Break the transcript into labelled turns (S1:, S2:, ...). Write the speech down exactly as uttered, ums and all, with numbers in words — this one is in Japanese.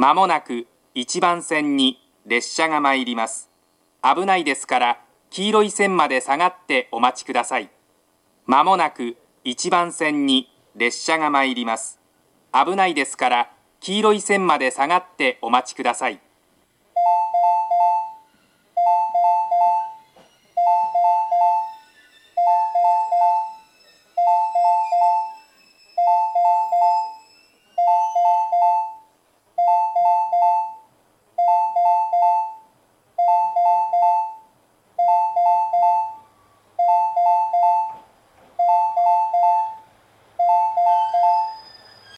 S1: まもなくいちばん線に列車が参ります。危ないですから黄色い線まで下がってお待ちください。まもなくいちばん線に列車が参ります。危ないですから黄色い線まで下がってお待ちください。